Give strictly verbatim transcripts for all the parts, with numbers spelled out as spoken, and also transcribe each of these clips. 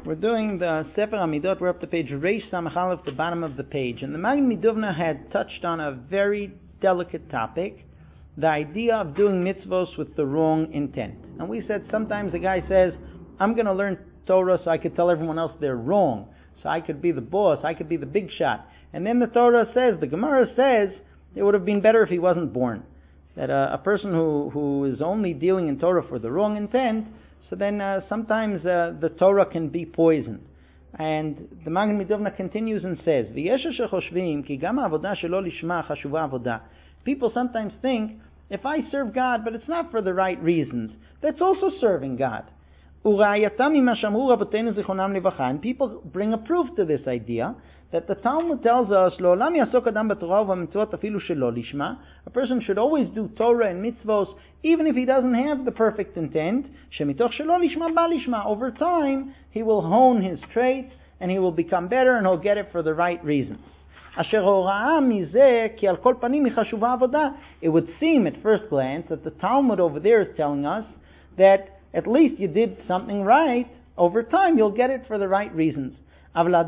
We're doing the Sefer Amidot. We're up to page Reish Samach Aleph, the bottom of the page. And the Magen Midovna had touched on a very delicate topic, the idea of doing mitzvos with the wrong intent. And we said sometimes the guy says, I'm going to learn Torah so I could tell everyone else they're wrong. So I could be the boss, I could be the big shot. And then the Torah says, the Gemara says, it would have been better if he wasn't born. That uh, a person who, who is only dealing in Torah for the wrong intent, so then uh, sometimes uh, the Torah can be poison. And the Magen Midovna continues and says, people sometimes think, if I serve God, but it's not for the right reasons, that's also serving God. And people bring a proof to this idea, that the Talmud tells us, a person should always do Torah and mitzvos, even if he doesn't have the perfect intent. Over time, he will hone his traits, and he will become better, and he'll get it for the right reasons. It would seem at first glance that the Talmud over there is telling us that at least you did something right. Over time, you'll get it for the right reasons. But you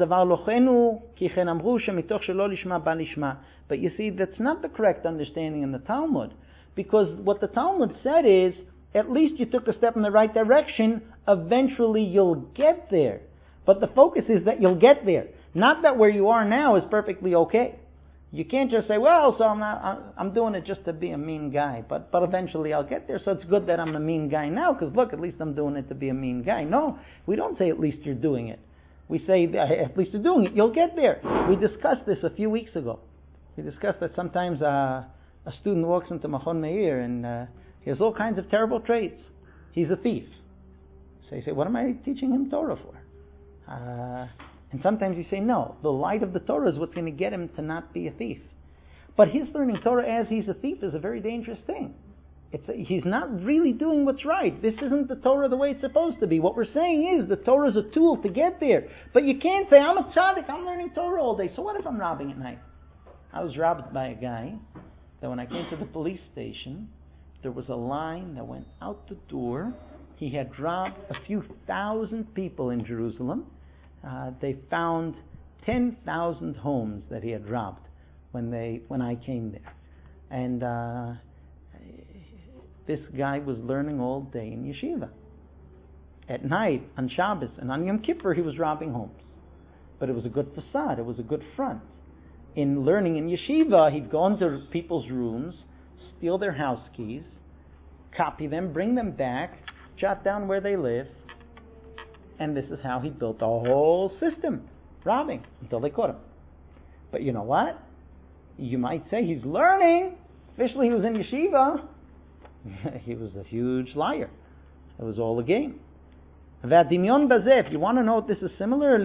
see, that's not the correct understanding in the Talmud. Because what the Talmud said is, at least you took a step in the right direction, eventually you'll get there. But the focus is that you'll get there. Not that where you are now is perfectly okay. You can't just say, well, so I'm not, I'm doing it just to be a mean guy, but, but eventually I'll get there, so it's good that I'm a mean guy now, because look, at least I'm doing it to be a mean guy. No, we don't say at least you're doing it. We say, at least you're doing it, you'll get there. We discussed this a few weeks ago. We discussed that sometimes uh, a student walks into Machon Meir and uh, he has all kinds of terrible traits. He's a thief. So you say, what am I teaching him Torah for? Uh, and sometimes you say, no, the light of the Torah is what's going to get him to not be a thief. But his learning Torah as he's a thief is a very dangerous thing. It's a, he's not really doing what's right. This isn't the Torah the way it's supposed to be. What we're saying is the Torah is a tool to get there. But you can't say, I'm a tzaddik, I'm learning Torah all day. So what if I'm robbing at night? I was robbed by a guy that when I came to the police station, there was a line that went out the door. He had robbed a few thousand people in Jerusalem. Uh, they found ten thousand homes that he had robbed when they when I came there. And uh, this guy was learning all day in yeshiva. At night, on Shabbos, and on Yom Kippur, he was robbing homes. But it was a good facade, it was a good front. In learning in yeshiva, he'd go into people's rooms, steal their house keys, copy them, bring them back, jot down where they live, and this is how he built a whole system, robbing, until they caught him. But you know what? You might say he's learning. Officially he was in yeshiva. He was a huge liar. It was all a game. If you want to know what this is similar,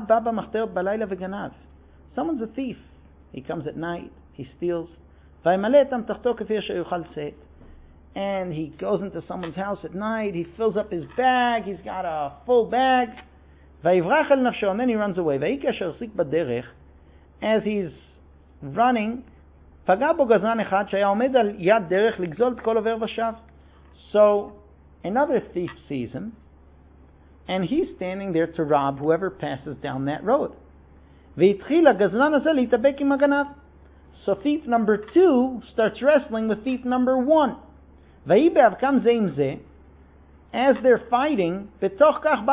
someone's a thief. He comes at night, he steals. And he goes into someone's house at night, he fills up his bag, he's got a full bag, and then he runs away. As he's running, so another thief sees him, and he's standing there to rob whoever passes down that road. So thief number two starts wrestling with thief number one. As they're fighting, so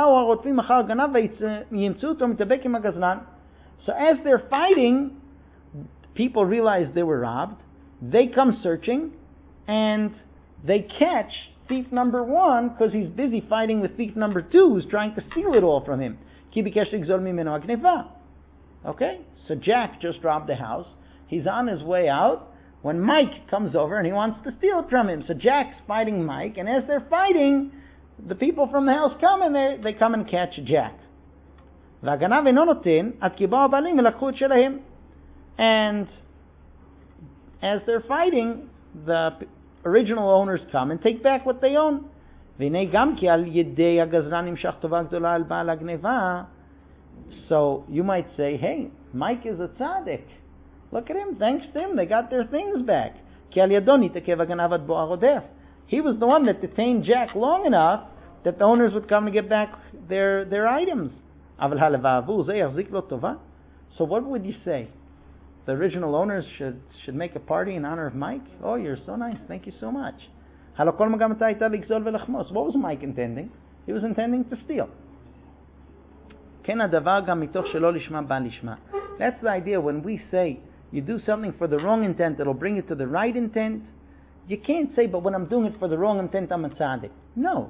as they're fighting, people realize they were robbed. They come searching, and they catch thief number one because he's busy fighting with thief number two who's trying to steal it all from him. Okay? So Jack just robbed the house. He's on his way out when Mike comes over and he wants to steal it from him. So Jack's fighting Mike, and as they're fighting, the people from the house come and they, they come and catch Jack. And as they're fighting, the original owners come and take back what they own. So you might say, hey, Mike is a tzaddik. Look at him, thanks to him, they got their things back. He was the one that detained Jack long enough that the owners would come to get back their, their items. So what would you say? The original owners should should make a party in honor of Mike? Oh, you're so nice. Thank you so much. What was Mike intending? He was intending to steal. That's the idea. When we say you do something for the wrong intent, it'll bring you to the right intent. You can't say, but when I'm doing it for the wrong intent, I'm a tzaddik. No.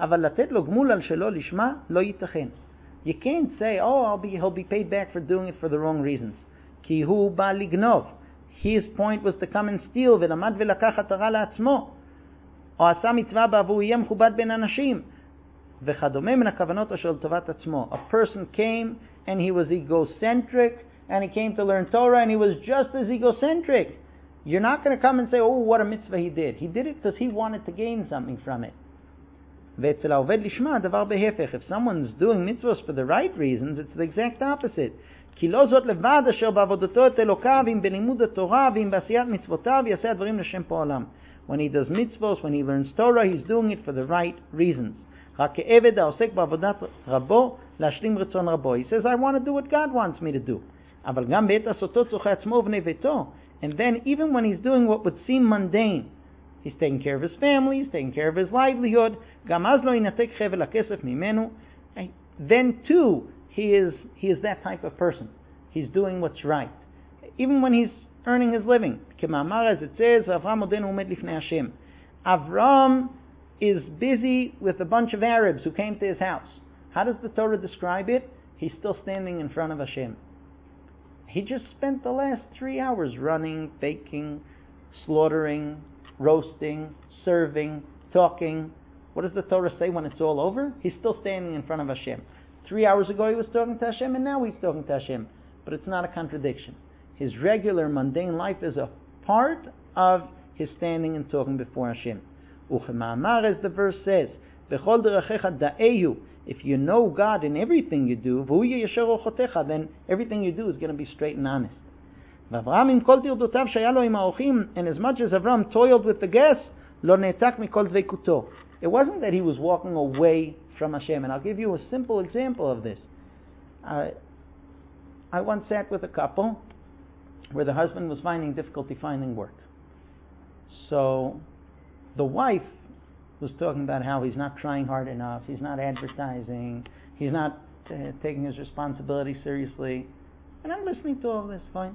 You can't say, oh, I'll be, he'll be paid back for doing it for the wrong reasons. Ki hu ba lignov. His point was to come and steal. V'lamad v'lakachat hara la'atzmo. O asa mitzvah ba'avu yeh mechubad ben anashim. V'chadome min hakavanot shel tovat atzmo. A person came and he was egocentric, and he came to learn Torah, and he was just as egocentric. You're not going to come and say, oh, what a mitzvah he did. He did it because he wanted to gain something from it. If someone's doing mitzvahs for the right reasons, it's the exact opposite. When he does mitzvahs, when he learns Torah, he's doing it for the right reasons. He says, I want to do what God wants me to do. And then even when he's doing what would seem mundane, he's taking care of his family, he's taking care of his livelihood, then too, he is he is that type of person. He's doing what's right. Even when he's earning his living. As it says, Avram is busy with a bunch of Arabs who came to his house. How does the Torah describe it? He's still standing in front of Hashem. He just spent the last three hours running, baking, slaughtering, roasting, serving, talking. What does the Torah say when it's all over? He's still standing in front of Hashem. Three hours ago he was talking to Hashem, and now he's talking to Hashem. But it's not a contradiction. His regular mundane life is a part of his standing and talking before Hashem. Uchema'amar, as the verse says, B'chol derechecha da'ehu. If you know God in everything you do, then everything you do is going to be straight and honest. And as much as Avram toiled with the guests, it wasn't that he was walking away from Hashem. And I'll give you a simple example of this. Uh, I once sat with a couple where the husband was finding difficulty finding work. So the wife was talking about how he's not trying hard enough, he's not advertising, he's not uh, taking his responsibility seriously. And I'm listening to all this, fine.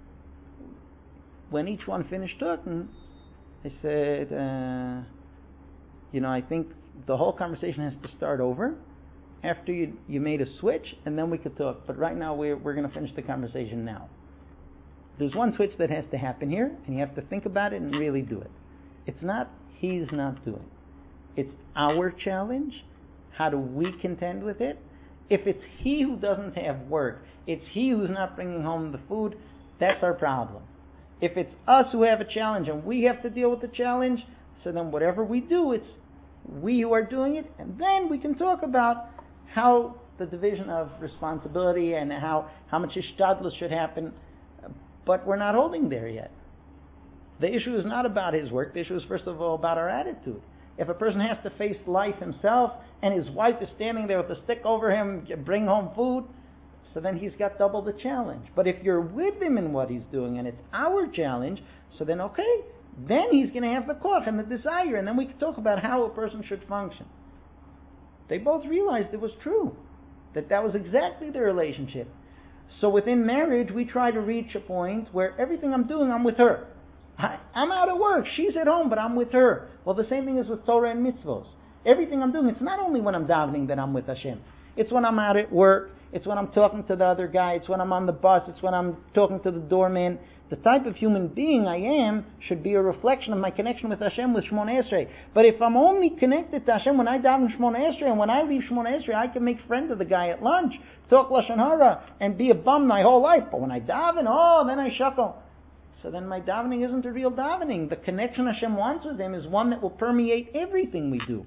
When each one finished talking, I said, uh, you know, I think the whole conversation has to start over after you you made a switch, and then we could talk. But right now we're we're going to finish the conversation now. There's one switch that has to happen here, and you have to think about it and really do it. It's not he's not doing. It's our challenge. How do we contend with it? If it's he who doesn't have work, it's he who's not bringing home the food, that's our problem. If it's us who have a challenge and we have to deal with the challenge, so then whatever we do, it's we who are doing it, and then we can talk about how the division of responsibility and how, how much ishtadlus should happen, but we're not holding there yet. The issue is not about his work. The issue is first of all about our attitude. If a person has to face life himself and his wife is standing there with a stick over him, bring home food, so then he's got double the challenge. But if you're with him in what he's doing and it's our challenge, so then okay, then he's going to have the koach and the desire, and then we can talk about how a person should function. They both realized it was true, that that was exactly the relationship. So within marriage, we try to reach a point where everything I'm doing, I'm with her. I, I'm out of work. She's at home, but I'm with her. Well, the same thing is with Torah and mitzvos. Everything I'm doing, it's not only when I'm davening that I'm with Hashem. It's when I'm out at work. It's when I'm talking to the other guy. It's when I'm on the bus. It's when I'm talking to the doorman. The type of human being I am should be a reflection of my connection with Hashem with Shemona Esrei. But if I'm only connected to Hashem when I daven Shemona Esrei, and when I leave Shemona Esrei, I can make friends with the guy at lunch, talk Lashon Hara, and be a bum my whole life. But when I daven, oh, then I shuckle. So then my davening isn't a real davening. The connection Hashem wants with him is one that will permeate everything we do.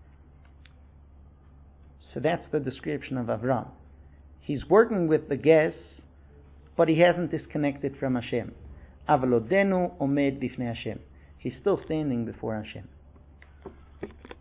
So that's the description of Avram. He's working with the guests, but he hasn't disconnected from Hashem. Avalodenu omed bifnei Hashem. He's still standing before Hashem.